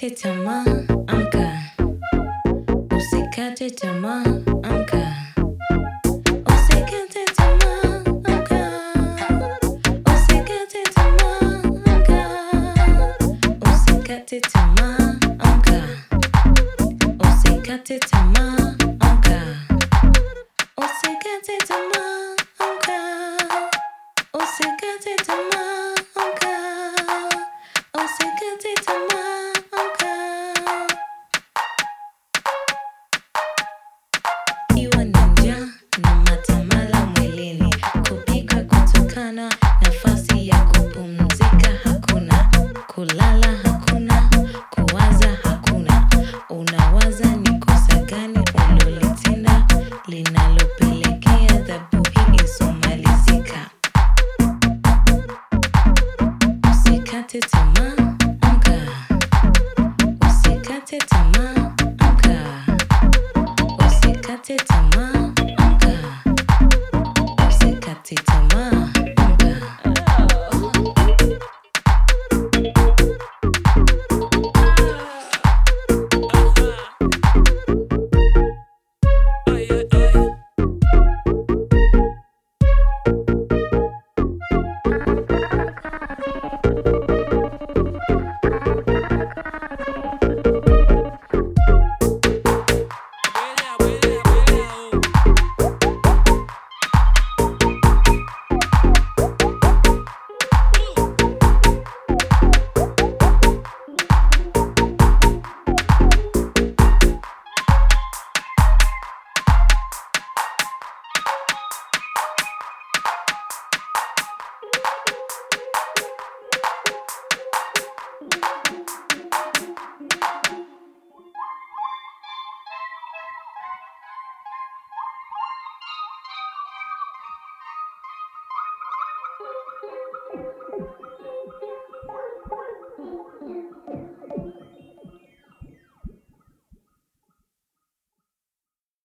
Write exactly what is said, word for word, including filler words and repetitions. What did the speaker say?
Usikate tamaa, amka. Usikate tamaa, amka. Usikate tamaa, amka. Usikate tamaa, amka. Usikate tamaa, amka. Usikate tamaa, amka. Usikate tamaa, amka. Usikate tamaa, amka. Usikate tamaa, amka. Iwa na njaa na matamala mwilini, kupika kutokana, nafasi ya kupumzika hakuna, kulala hakuna, kuwaza hakuna. Unawaza ni kosa gani ulilotenda linalopelekea adhabu hii isomalizika. Usikate tamaa, amka. Usikate tamaa, amka. Usikate tamaa, amka. Usikate tamaa, amka.